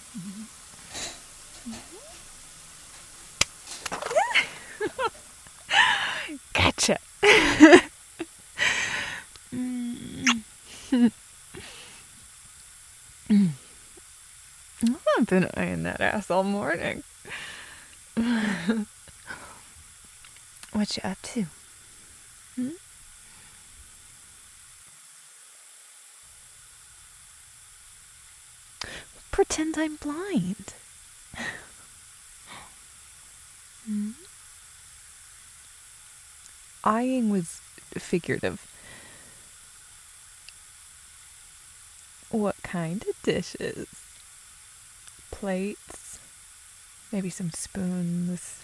Gotcha. Mm. I've been eyeing that ass all morning. What you up to? Hmm? Pretend I'm blind. Hmm? Eyeing was figurative. What kind of dishes? Plates? Maybe some spoons?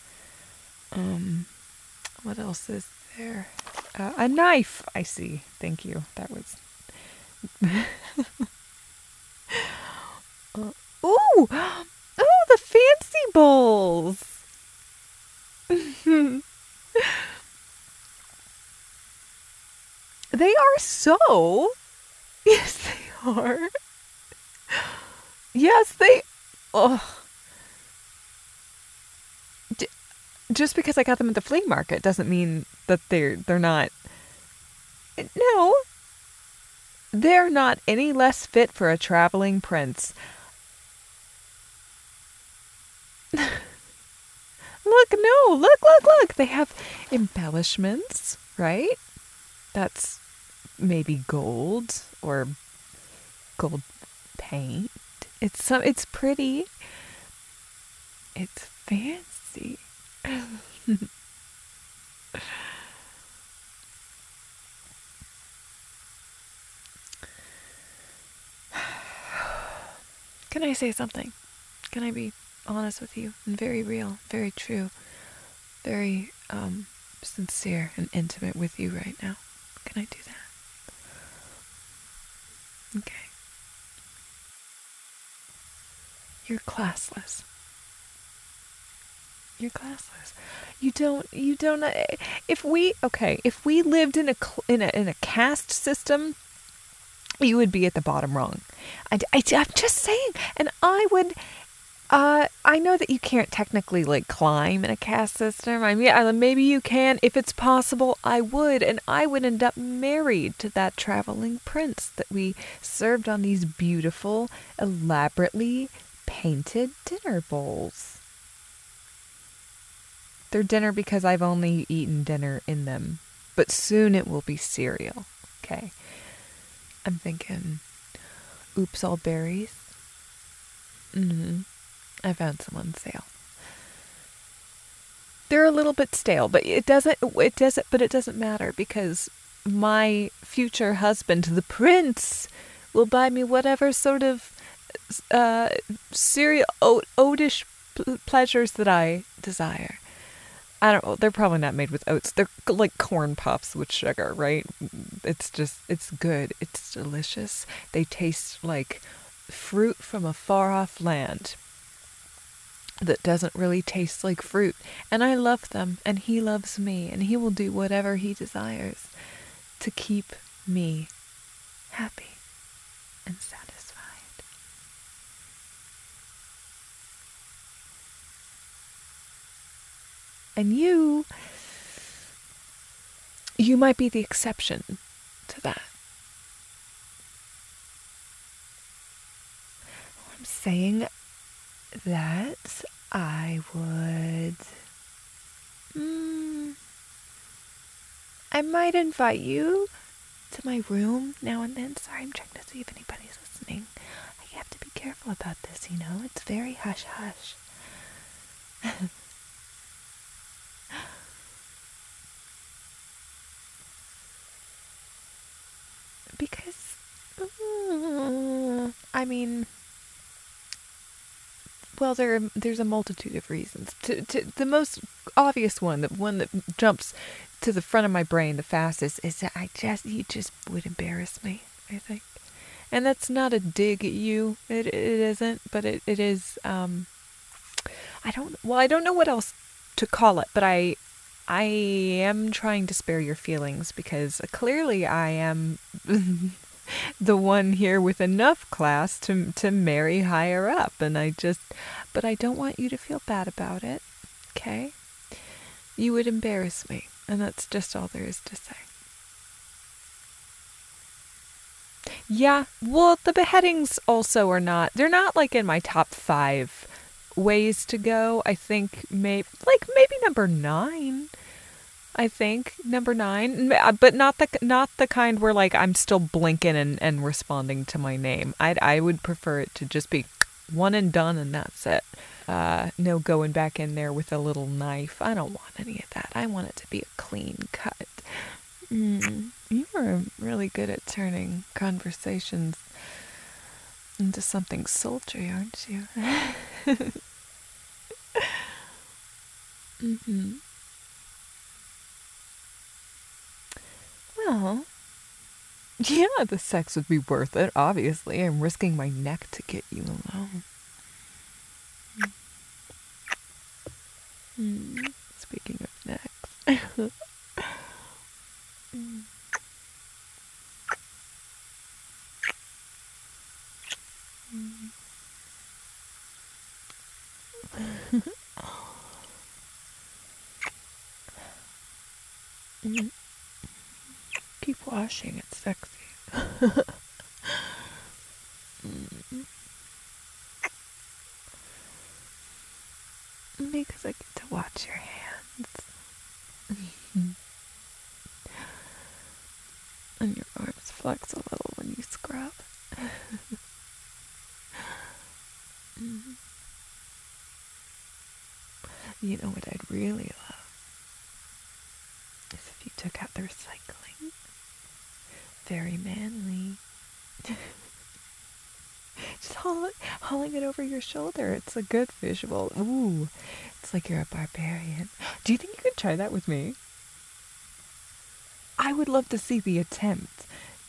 What else is there? A knife, I see. Thank you. That was... Ooh! Oh, the fancy bowls! They are so... Yes, they are. Yes, they... Oh. Just because I got them at the flea market doesn't mean that they're not... No. They're not any less fit for a traveling prince. Look, no, look. They have embellishments, right? That's maybe gold or gold paint. It's pretty. It's fancy. Can I say something? Can I be honest with you and very real, very true, very sincere and intimate with you right now? Can I do that? Okay. You're classless. You're classless. You don't. If we lived in a caste system, you would be at the bottom rung. I'm just saying, and I would. I know that you can't technically climb in a caste system. I mean, maybe you can if it's possible. I would end up married to that traveling prince that we served on these beautiful, elaborately painted dinner bowls. They're dinner because I've only eaten dinner in them, but soon it will be cereal. Okay. I'm thinking, oops, all berries. I found some on sale. They're a little bit stale, but it doesn't matter because my future husband, the prince, will buy me whatever sort of cereal oatish pleasures that I desire. I don't know. They're probably not made with oats. They're like corn puffs with sugar, right? It's good. It's delicious. They taste like fruit from a far off land that doesn't really taste like fruit. And I love them, and he loves me, and he will do whatever he desires to keep me happy and satisfied. And you might be the exception to that. I'm saying that I would... I might invite you to my room now and then. Sorry, I'm checking to see if anybody's listening. I have to be careful about this, you know? It's very hush-hush. Because, I mean, well, there's a multitude of reasons. The most obvious one, the one that jumps to the front of my brain the fastest, is that you just would embarrass me, I think. And that's not a dig at you. It isn't, but it is. I don't know what else to call it, but I am trying to spare your feelings because clearly I am the one here with enough class to marry higher up, and but I don't want you to feel bad about it, okay? You would embarrass me, and that's just all there is to say. Yeah, well, the beheadings also they're not like in my top 5 ways to go. I think maybe number 9. I think number 9, but not the kind where like I'm still blinking and responding to my name. I would prefer it to just be one and done, and that's it. No going back in there with a little knife. I don't want any of that. I want it to be a clean cut. You are really good at turning conversations into something sultry, aren't you? Well, yeah, the sex would be worth it, obviously. I'm risking my neck to get you alone. Speaking of necks. Keep washing, it's sexy. Because I get to watch your hands. And your arms flex a little when you scrub. You know what I'd really love? Is if you took out the recycling. Very manly. Just hauling it over your shoulder. It's a good visual. Ooh, it's like you're a barbarian. Do you think you could try that with me? I would love to see the attempt.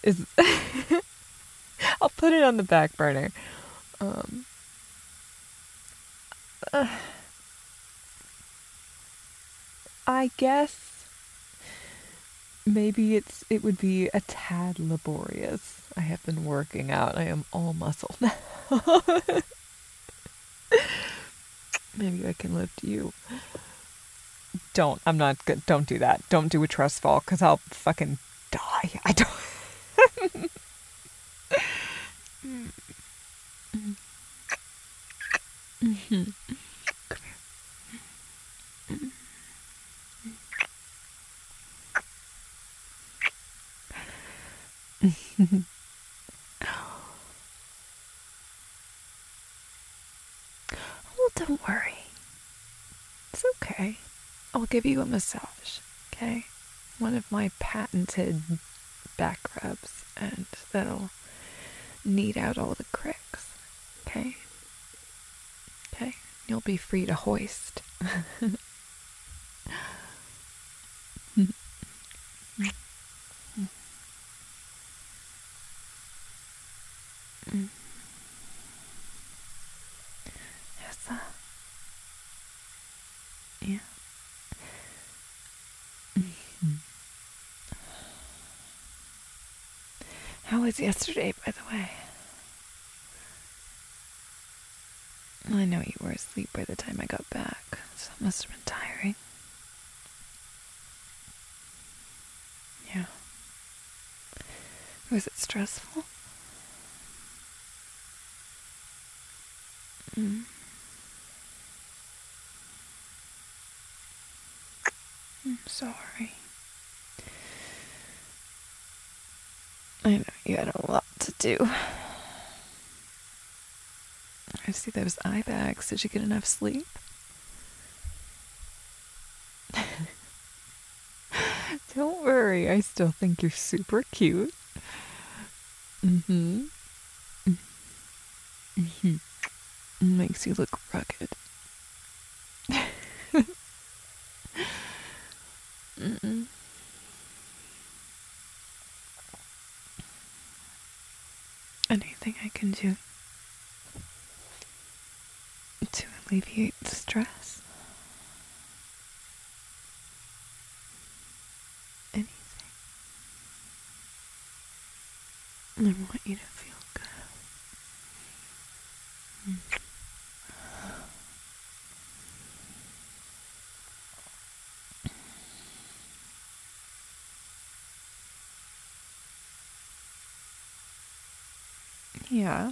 I'll put it on the back burner. I guess maybe it would be a tad laborious. I have been working out. I am all muscle now. Maybe I can lift you. I'm not good. Don't do that. Don't do a trust fall, because I'll fucking die. I don't. Come here. Well, don't worry. It's okay. I'll give you a massage, okay? One of my patented back rubs, and that'll knead out all the cricks, okay? Okay? You'll be free to hoist. Yes, yeah. How was yesterday, by the way? I know you were asleep by the time I got back, so it must have been tiring. Yeah. Was it stressful? I'm sorry. I know you had a lot to do. I see those eye bags. Did you get enough sleep? Don't worry, I still think you're super cute. Makes you look rugged. Anything I can do to alleviate the stress? Anything? I want you to feel good. Yeah.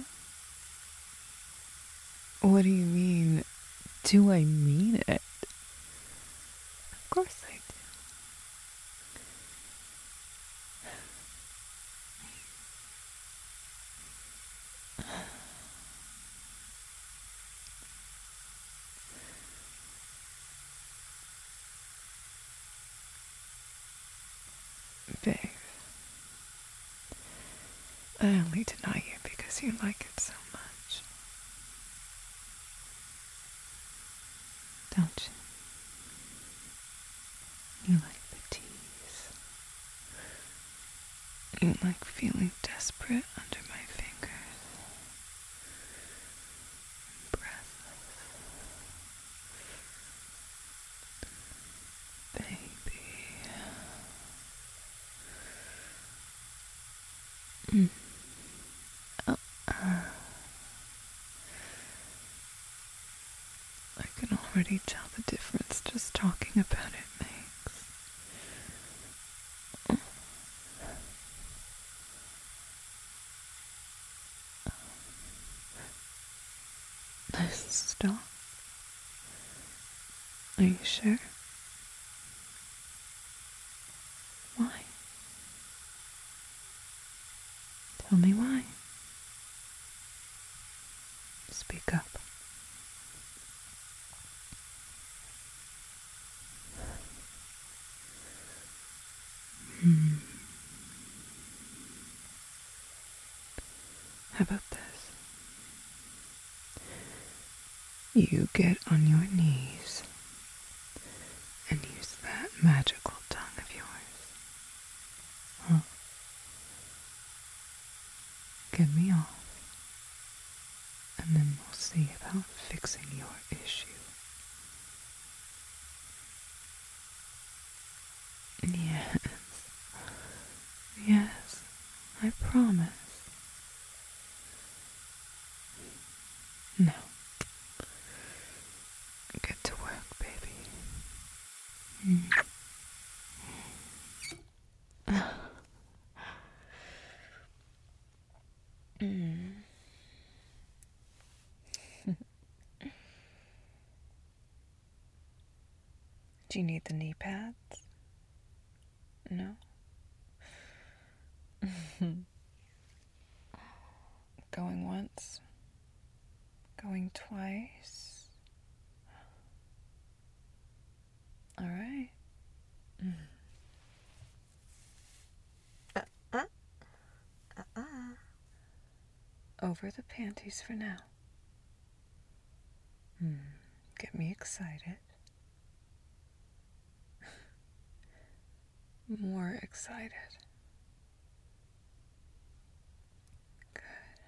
What do you mean? Do I mean it? Of course I do. Babe, I only deny you because you like it so much. Don't you? You like the tease. You like feeling desperate under my fingers. Breathless. Baby. Oh, I can already tell the difference just talking about it makes. Stop. Are you sure? Why? Tell me why. Speak up. How about this? You get on your knees and use that magical tongue of yours. Huh? Get me off, and then we'll see about fixing your issue. Yes. Yes, I promise. Now, get to work, baby. Do you need the knee pads? No? Going once? Going twice? All right. Over the panties for now. Get me excited. More excited. Good.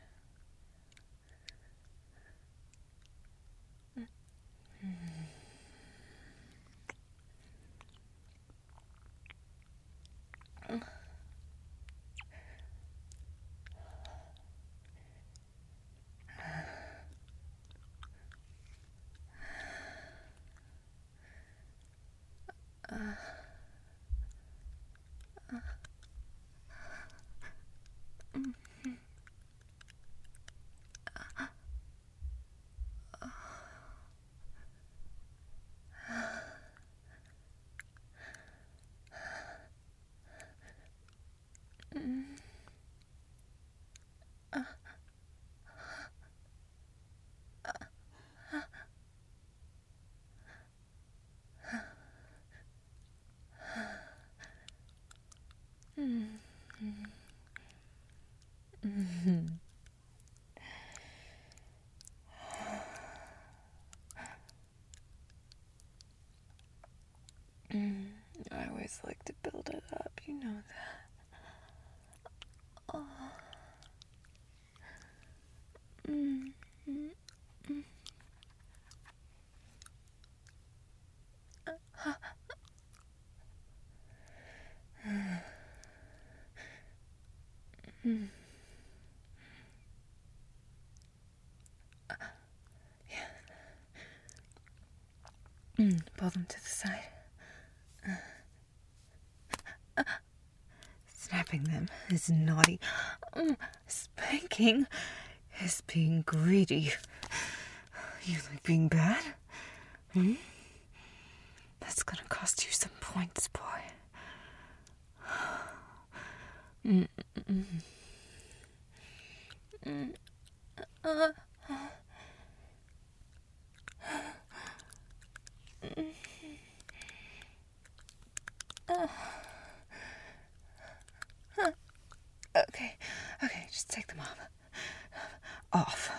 I always like to build it up, you know that. Oh. Pull them to the side. Snapping them is naughty. Spanking is being greedy. You like being bad? That's gonna cost you some points, boy. Okay, just take them off.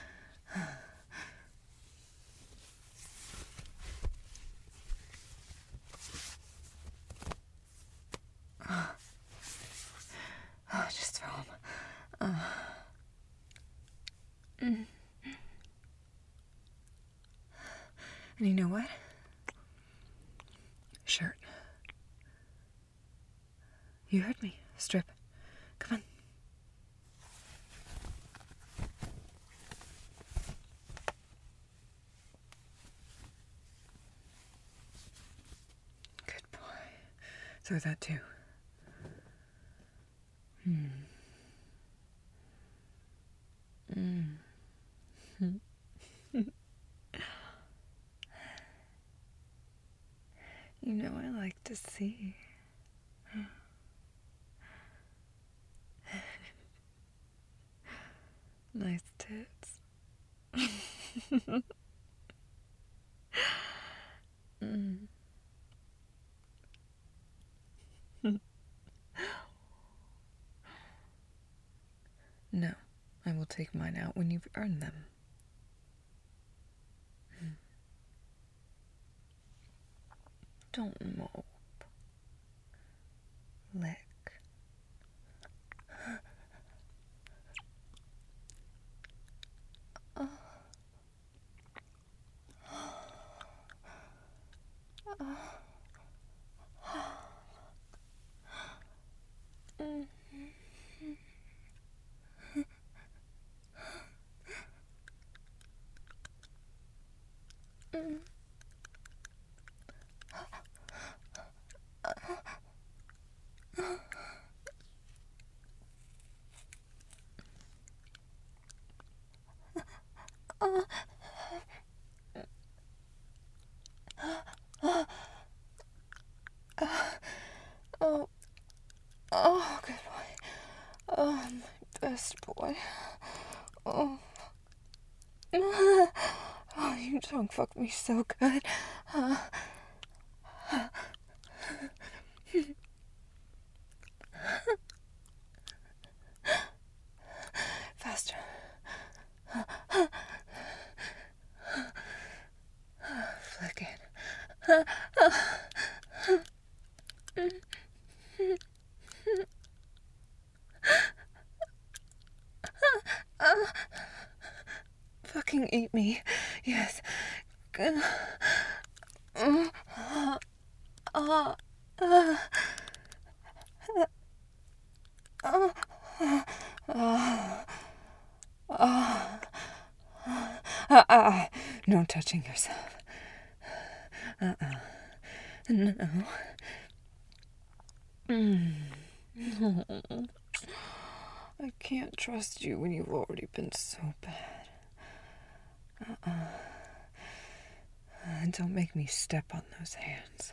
Just throw them. And you know what? Shirt. You heard me. Strip. Come on. Good boy. Throw that too. You know I like to see. Nice tits. No, I will take mine out when you've earned them. Don't mope. Lick. Oh, good boy. Oh, my best boy. Oh, you tongue fuck me so good. Faster. Flick it. Fucking eat me. Yes. No touching yourself. No. I can't trust you when you've already been so bad. And don't make me step on those hands.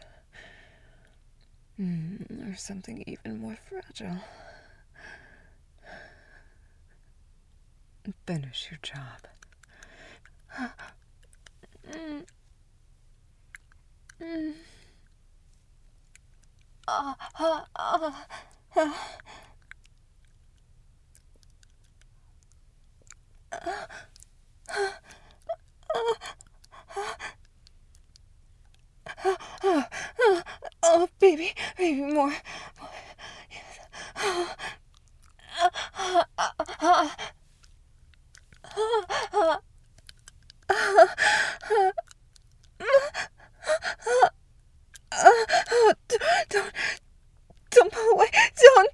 Or something even more fragile. Finish your job. Oh, baby, more. Don't pull away. Don't.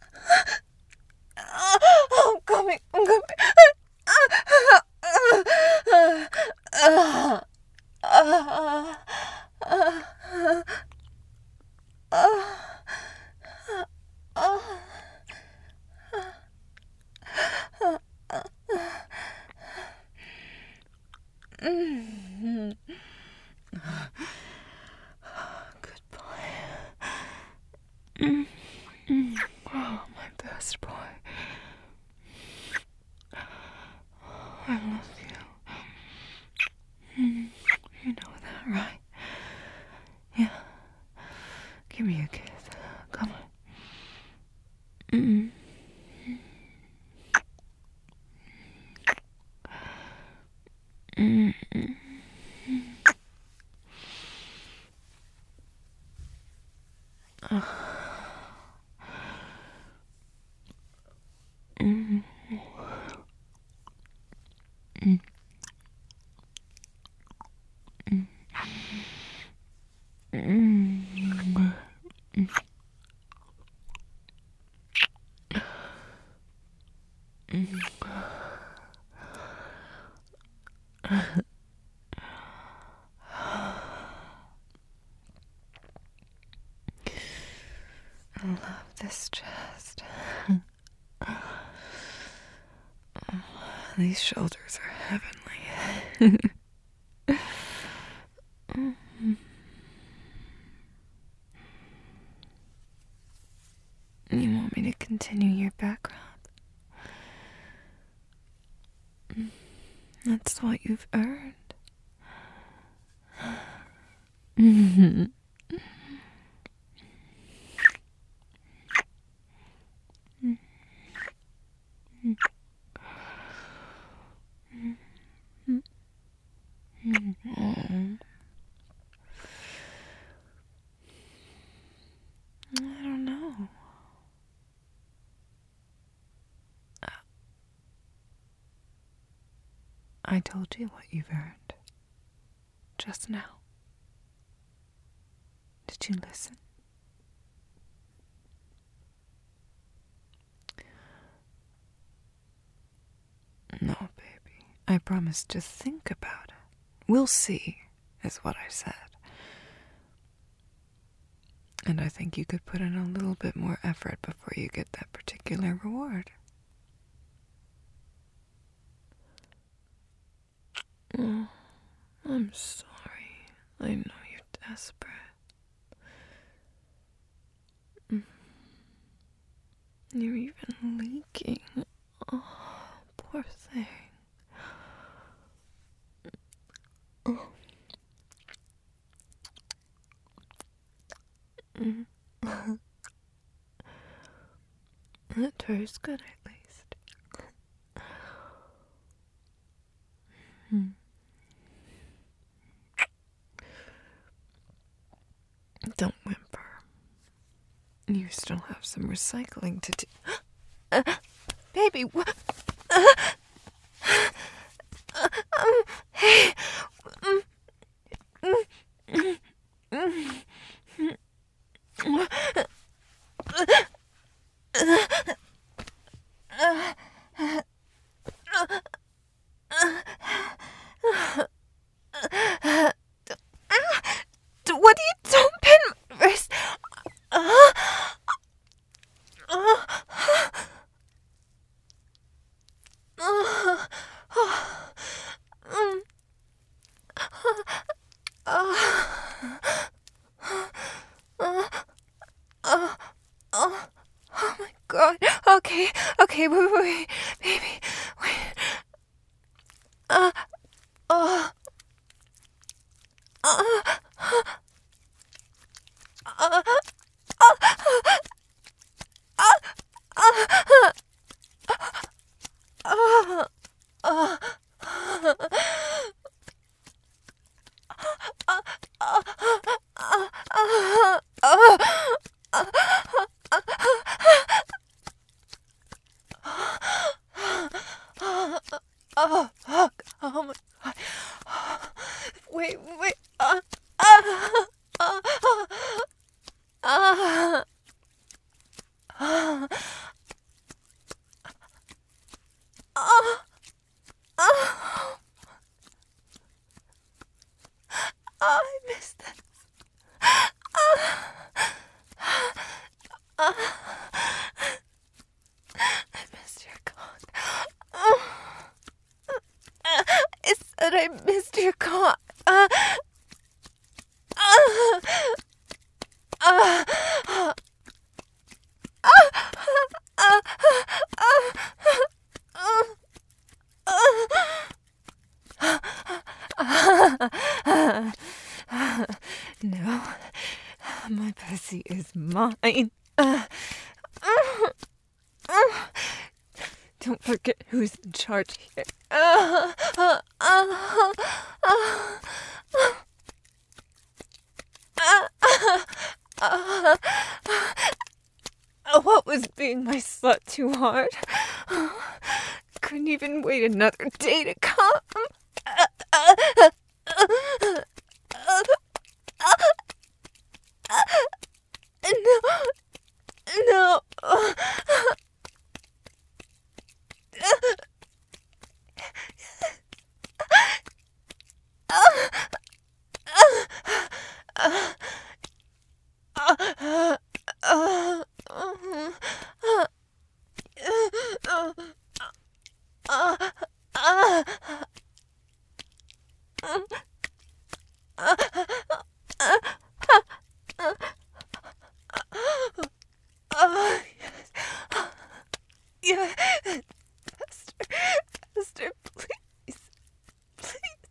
I'm coming. Oh, my best boy. I love you. You know that, right? Yeah. Give me a kiss. Come on. I love this chest. These shoulders are heavenly. You want me to continue your background? That's what you've earned. I don't know. I told you what you've earned. Just now. Did you listen? No, baby. I promised to think about it. We'll see, is what I said. And I think you could put in a little bit more effort before you get that particular reward. Oh, I'm sorry. I know you're desperate. You're even leaking. Oh, poor thing. Oh. That tastes good, at least. Don't whimper. You still have some recycling to do. Baby, what? Hey. What are you doing? Pin my wrist. Oh my God. Okay, wait, baby, wait. Oh my God. Wait. fine. Don't forget who's in charge here. What was being my slut too hard? Couldn't even wait another day to come. No. Yeah, Faster, please, please.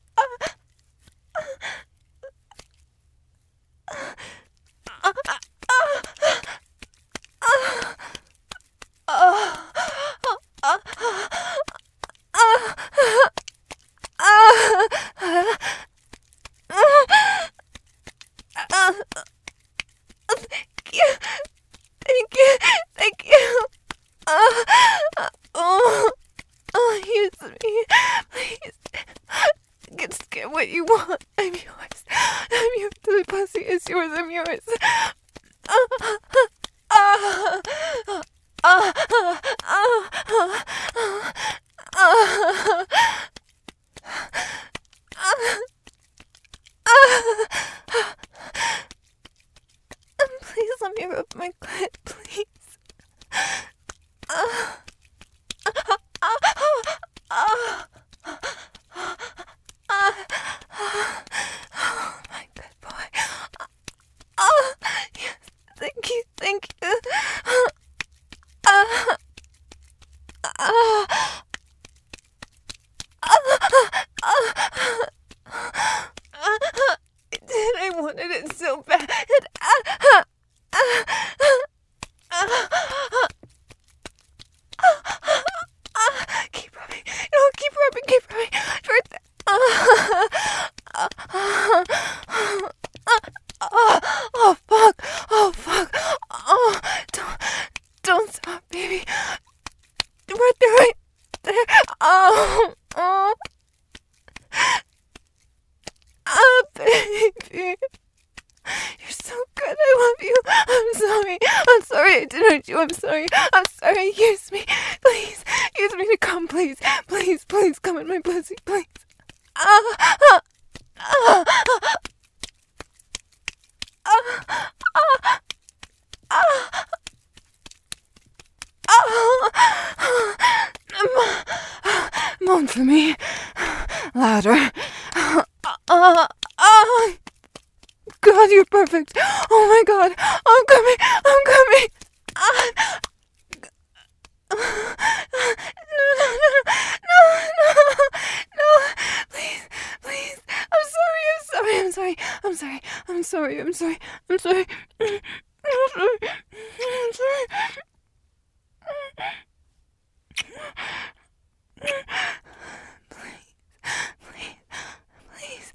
Thank you, thank you. Use me, please. Just get what you want. I'm yours. I'm yours. The pussy is yours. I'm yours. Please let me rub my clit, please. My good boy. Yes, thank you, thank you. I wanted it so bad. Keep rubbing. No, keep rubbing, keep rubbing. Oh, fuck. Oh, fuck. Oh, don't stop, baby. Right there, right there. Baby. You're so good. I love you. I'm sorry. I'm sorry I did hurt you. I'm sorry. I'm sorry. Use me. Please. Use me to come, please. Please, please come in my pussy, please. Moan for me. Louder. God, you're perfect. Oh my God. I'm coming. I'm coming. No. Please, please. I'm sorry. I'm sorry. Please.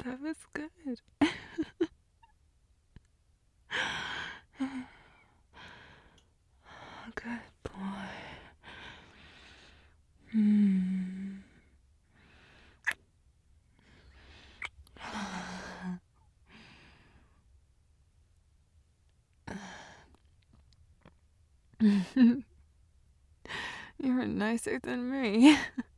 That was good. Good boy. You're nicer than me.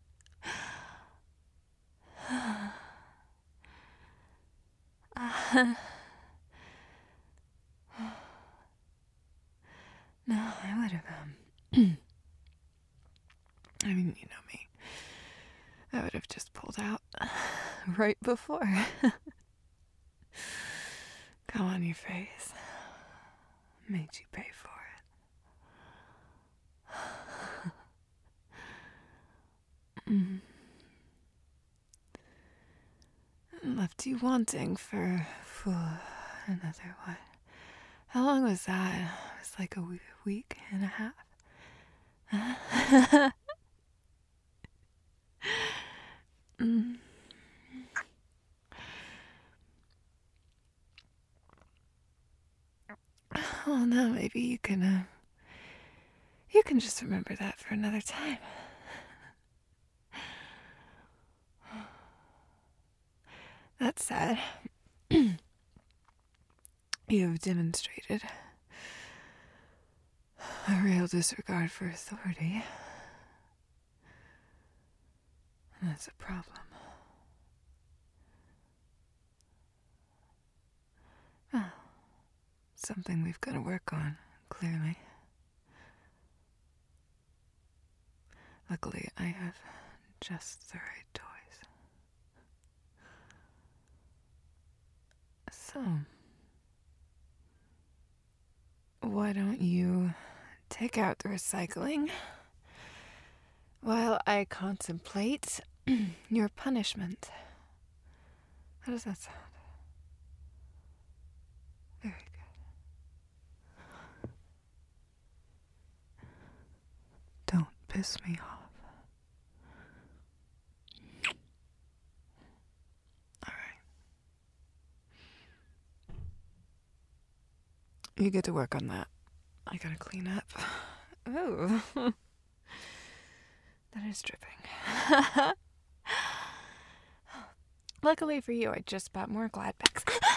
No, I would have, I mean, you know me. I would have just pulled out right before. Come on your face. Made you pay for it. Left you wanting for another what? How long was that? It was like a week and a half. Well, now maybe you can just remember that for another time. That said, you have demonstrated a real disregard for authority. And that's a problem. Well, something we've got to work on, clearly. Luckily, I have just the right toys. So, why don't you take out the recycling while I contemplate your punishment? How does that sound? Very good. Don't piss me off. All right. You get to work on that. I gotta clean up. Oh. That is dripping. Luckily for you, I just bought more Glad bags.